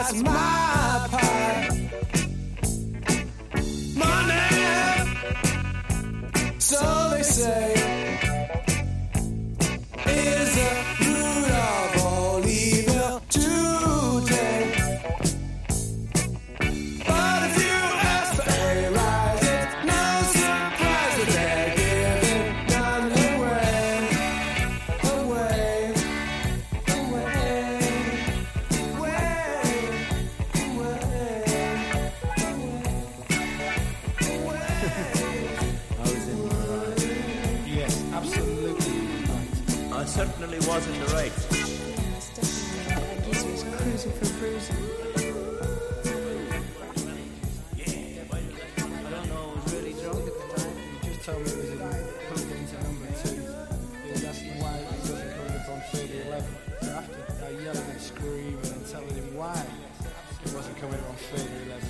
that's my part. Money, so they say, is the root of all evil today. But if you ask for a rise, it's no surprise that they're giving none away. Yes, absolutely right. I certainly was in the right. Yes, definitely. That geezer was cruising for bruising. I don't know, I was really drunk at the time. He just told me it was a plug into number 2. He was asking why he wasn't coming up on 3011. So after yelling and screaming and telling him why he wasn't coming up on 3011,